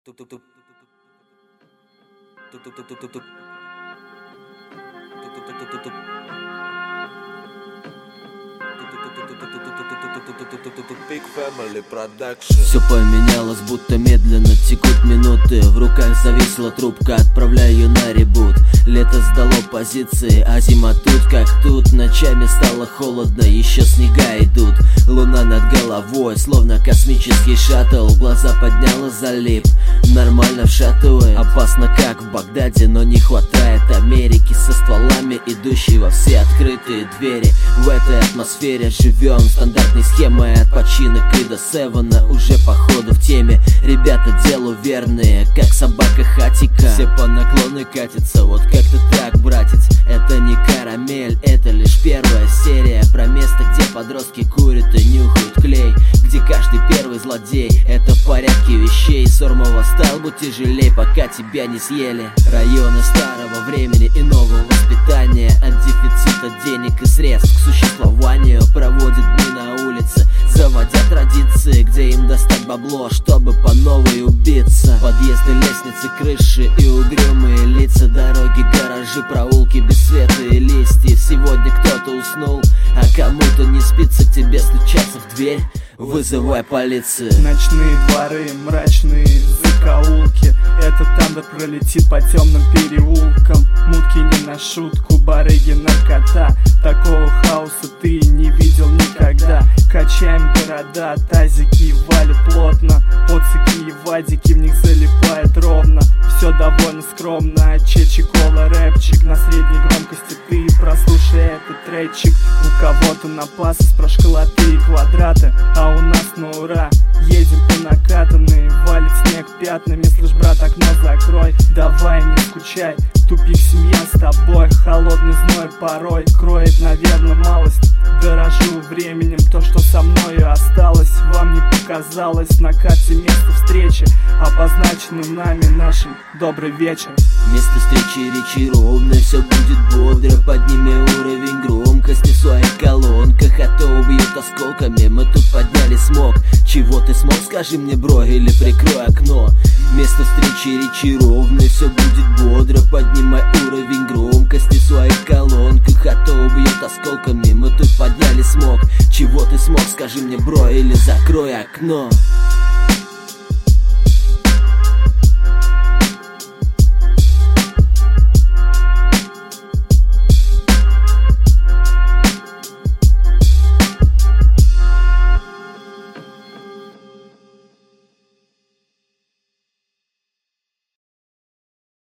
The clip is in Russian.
Big Family Production. Все поменялось, будто медленно текут минуты. В руках зависла трубка, отправляю ее на ребут. Лето сдало позиции, а зима тут как тут. Ночами стало холодно, еще снега идут. Луна над головой, словно космический шаттл. Глаза подняла, залип, нормально вшатывает. Опасно как в Багдаде, но не хватает Америки. Со стволами, идущей во все открытые двери. В этой атмосфере живем стандартной схемой. От починок и до севена уже походу в теме. Ребята делу верные, как собака хатика. Все по наклону катятся, вот как-то так, братец. Это не карамель, это лишь первая серия. Про место, где подростки курят и нюхают клей. Где каждый первый злодей, это в порядке вещей. Сормова стал бы тяжелей, пока тебя не съели. Районы старого времени и нового воспитания. От дефицита денег и средств к существованию проводят дни на улице, заводя традиции, где им достать бабло, чтобы по новой убиться. Подъезды, лестницы, крыши и угрюмые лица. Дороги, гаражи, проулки без света и листьев. Сегодня кто-то уснул, а кому-то не спится. К тебе стучаться в дверь, вызывай полицию. Ночные дворы, мрачные закоулки. Это Тандер пролетит по темным переулкам. Мутки не на шутку, барыги, наркота. Такого хаоса ты не видел никогда. Качаем города, тазики валят плотно. Поцики и вадики, в них залипает ровно. Все довольно скромно, чечи, кола, рэпчик. На средней громкости ты прослушай этот тречик. У кого-то на пассос про школоты и квадраты, а у нас на ура. Едем по накатанной, валит снег пятнами. Слышь, брат, окно закрой, давай не скучай. Тупик, семья с тобой, холодный зной порой кроет, наверное, малость. Дорожу временем, то, что со мною осталось. Вам не показалось на карте место встречи, обозначенным нами нашим добрый вечер. Место встречи речи ровно, все будет бодро. Подними уровень громкости в своих колонках, а то убьют осколками. Мы тут подняли смог. Чего ты смог, скажи мне, бро, или прикрой окно. Место встречи речи ровно, все будет бодро. Поднимай уровень громкости в своих колонках, а то убьет осколками. Мы тут подняли смог. Чего ты смог, скажи мне, бро, или закрой окно.